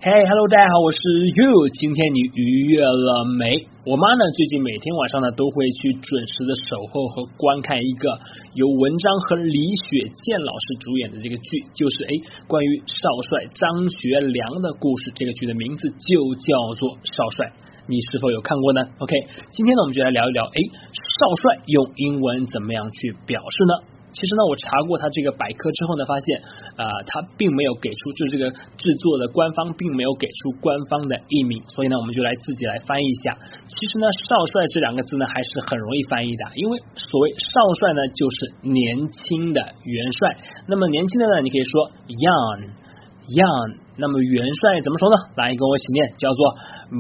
Hello， 大家好，我是 You。今天你愉悦了没？我妈呢，最近每天晚上呢都会去准时的守候和观看一个由文章和李雪健老师主演的这个剧，就是关于少帅张学良的故事。这个剧的名字就叫做少帅。你是否有看过呢 ？OK， 今天呢我们就来聊一聊，少帅用英文怎么样去表示呢？其实呢，我查过他这个百科之后呢，发现他并没有给出，就是这个制作的官方并没有给出官方的译名，所以呢，我们就自己来翻译一下。其实呢，少帅这两个字呢，还是很容易翻译的，因为所谓少帅呢，就是年轻的元帅。那么年轻的呢，你可以说 young， 那么元帅怎么说呢？来跟我一起念，叫做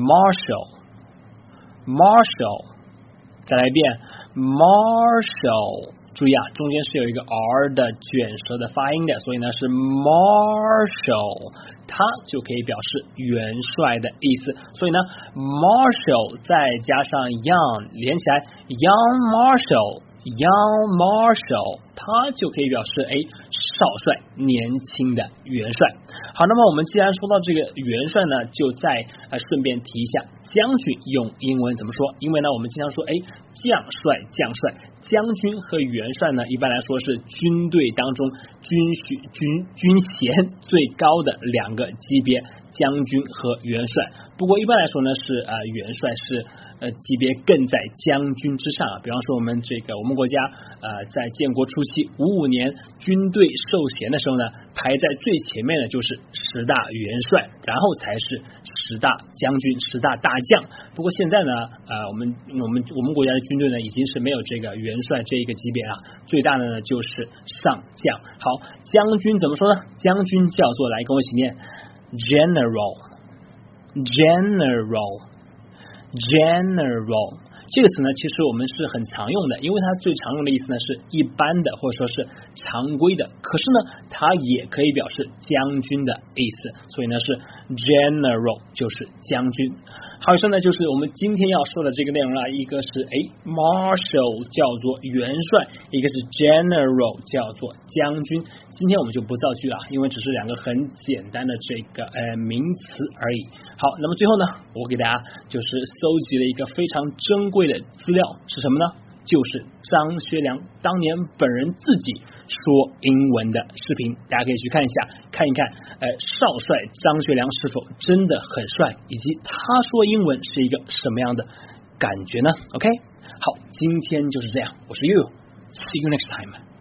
marshal， 再来一遍 marshal。注意啊，中间是有一个 R 的卷舌的发音的，所以呢是 Marshal， 它就可以表示元帅的意思。所以呢 Marshal 再加上 Young 连起来 Young Marshal， 它就可以表示少帅，年轻的元帅。好，那么我们既然说到这个元帅呢，就再顺便提一下将军用英文怎么说？因为呢我们经常说将帅，将军和元帅呢一般来说是军队当中军衔最高的两个级别，将军和元帅。不过一般来说呢是元帅是级别更在将军之上比方说我们国家在建国初期55年军队授衔的时候呢，排在最前面的就是10大元帅，然后才是10大将军、10大大将。不过现在呢我们国家的军队呢已经是没有这个元帅这一个级别了，最大的呢就是上将。好，将军怎么说呢？将军叫做，来跟我一起念 General。这个词呢其实我们是很常用的，因为它最常用的意思呢是一般的或者说是常规的，可是呢它也可以表示将军的意思，所以呢是 General 就是将军。好，以上呢就是我们今天要说的这个内容了，一个是Marshal 叫做元帅，一个是 General 叫做将军。今天我们就不造句了，因为只是两个很简单的这个名词而已。好，那么最后呢，我给大家就是搜集了一个非常珍贵的资料，是什么呢？就是张学良当年本人自己说英文的视频，大家可以去看一下，看一看少帅张学良是否真的很帅，以及他说英文是一个什么样的感觉呢 ？OK， 好，今天就是这样，我是 You，See you next time。